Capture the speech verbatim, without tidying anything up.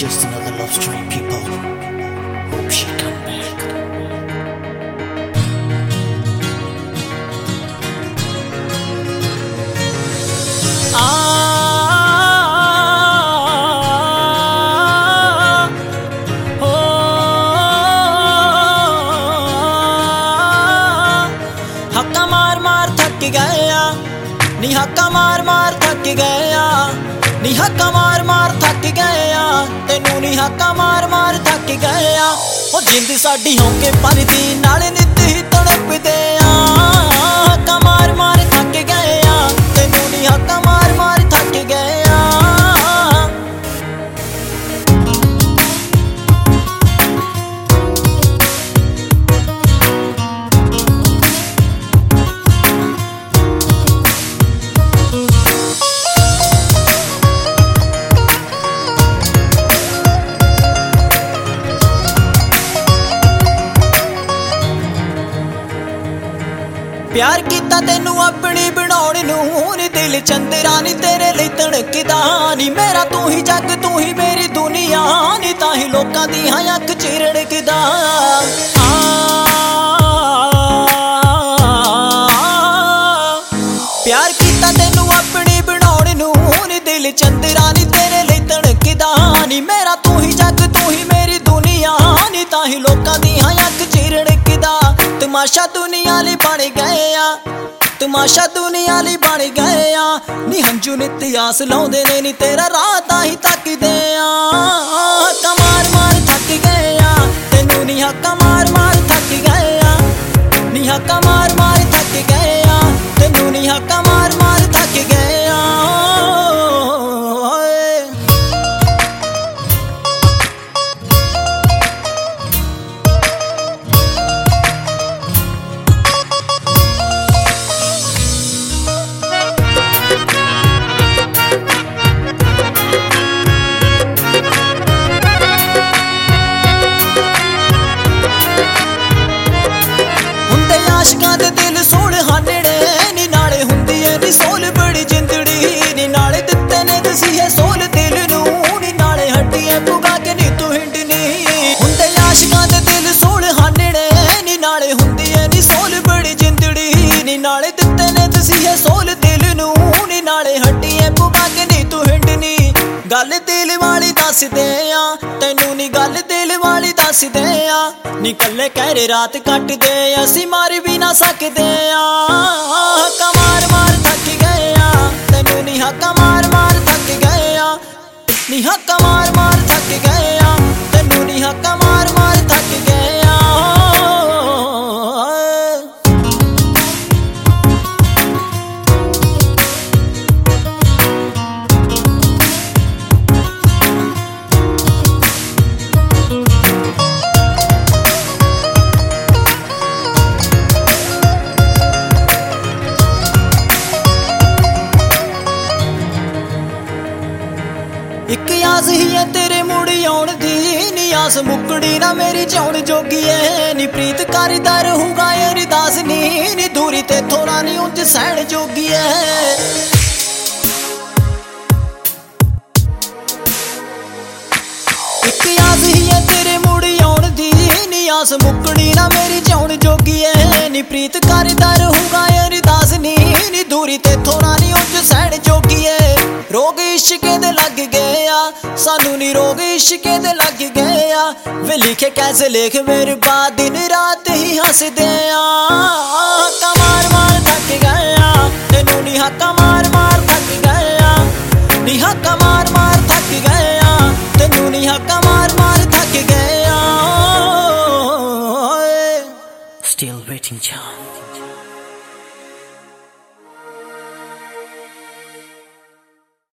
just another love story, people. Hope she come back. हक्का मार मार थक गया नी हक्का मार मार थक गया नी हक्का मार मार थक गया तेनू नी हक्का मार मार थक गया ओ जिंद साडी होके परदी नाल नित ही तड़पदे आ हक्का मार मार थक गया तेनू नी हक्का मार मार थक गया प्यार कीता तेनू अपनी बनाउण नूं नी दिल चंदरा नी तेरे लई धड़कदा नी मेरा तू ही जग तू ही मेरी दुनिया नी ताही लोकां दी हां अख च रड़कदा प्यार कीता तेनू अपनी बनाउण नूं नी दिल चंदरा नी तेरे लई धड़कदा नी मेरा तू ही जग तू ही मेरी दुनिया नी ताही लोकां दी हां अख च रड़कदा तमाशा दुनिया ली बन गए आ तमाशा दुनिया ली बन गए आ नी हंजू नित आस लाउंदे ने नी तेरा राह ताही तकदे आ हक्का मार मार थक गए आ तेनू नी हक्का मार मार थक गए आ नी हक्का मार मार थक गए आ तेनू नी हक्का मार मार थक गए आ आशकां दे दिल सोल हानड़े नी नाले हुंदी ऐ नी सोल बड़ी जिंदड़ी नी नाले दित्ते ने दसीए सोल दिल नूं नी नाले हड्डियां पुगा के नी तू हिंडनी हुंदे आशकां दे दिल सोल हानड़े नी नाले हुंदी ऐ नी सोल बड़ी जिंदड़ी नी नाले दित्ते ने दसीए सोल दिल नूं नी नाले हड्डियां पुगा के नी तू हिंडनी गल दिल वाली दस दे आ तैनू नी गल दिल वाली दस दे आ नी कल्ले कहरे रात कट दे असी मार भी ना सकदे आ हक्का मार मार थक गए आ तैनू नी हक्का मार मार थक गए आ नी हक्का मार मार थक गए आ तैनू नी हक्का मार मार थक गए आ इक आस ही है तेरे मुड़ी आउण दी नी आस मुकड़ी ना मेरी जाउण जोगी है नी प्रीत करदा रहूंगा अरदास नी नी दूरी ते थोड़ा नी उंज सहण जोगी है इक आस ही है तेरे मुड़ी आउण दी नी आस मुकड़ी ना मेरी जाउण जोगी है नी प्रीत करदा रहूंगा अरदास नी नी दूरी ते थोड़ा नी उंज सहण जोगी है रोग इश्के दे लग गए आ सानू नी रोग इश्के दे लग गए आ वे लिखे कैसे लेख मेरे बाद दिन रात ही हंसदे आ हक्का मार मार थक गए आ तेनू नी हक्का मार मार थक गए आ नी हक्का मार मार थक गए आ तेनू नी हक्का मार मार थक गए आ Still waiting, John.